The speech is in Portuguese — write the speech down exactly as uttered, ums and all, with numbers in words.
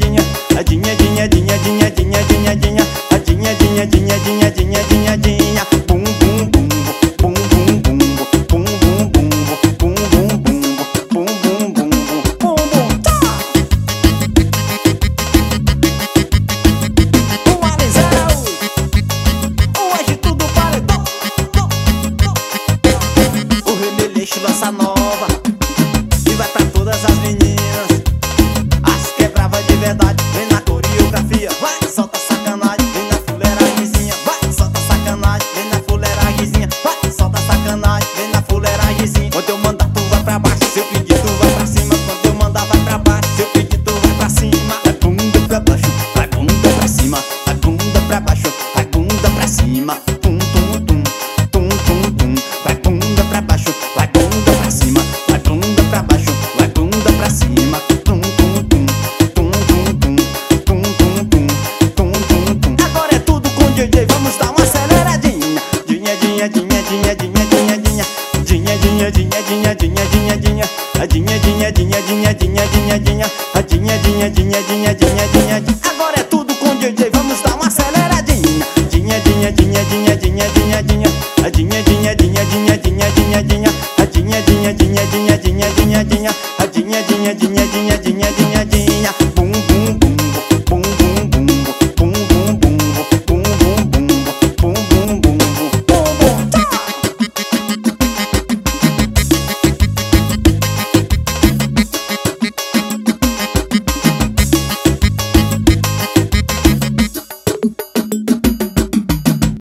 dinha, a dinha, dinha, dinha, dinha, dinha, dinha, dinha, a dinha, dinha, dinha, dinha, dinha, dinha, dinha, bum bum bum bum bum bum bum bum bum bum bum bum bum bum bum bum bum tá. O Alisal, hoje tudo paredão. O Remeleixo lança nova e vai pra todas as meninas. As quebrava de verdade, vem na coreografia, vai, solta sacanagem, vem na fuleiragemzinha, vai, solta sacanagem, vem na fuleiragemzinha, vai, solta sacanagem, vem na fuleiragemzinha. Quando eu mandar tu vai pra baixo, se eu pedir tu vai pra cima. Quando eu mandar vai pra baixo, se eu pedir tu vai pra cima. Vai bunda pra baixo, vai bunda pra cima, vai bunda pra baixo, vai bunda pra cima. Tum tum tum, tum tum tum, vai bunda pra baixo, vai bunda pra cima, vai bunda pra baixo, vai bunda pra cima. Tum tum tum, tum tum tum, tum tum tum, tum tum tum. Agora é tudo com o D J, vamos dar uma aceleradinha. Dinha, dinha, dinha, dinha, dinha, dinha, dinha, dinha, dinha, dinha, dinha, dinha, dinha, dinha, a dinha, dinha, dinha, dinha, dinha, dinha, dinha, a dinha, dinha, dinha, dinha, dinha, dinha, dinha. Agora é tudo com o D J, vamos dar uma aceleradinha. Dinha, dinha, dinha, dinha, dinha, dinha, dinha, a dinha, dinha, dinha, dinha, dinha, dinha, dinha, a dinha, dinha, dinha, dinha, dinha, dinha, dinha, a dinha, dinha, dinha, dinha, dinha, dinha.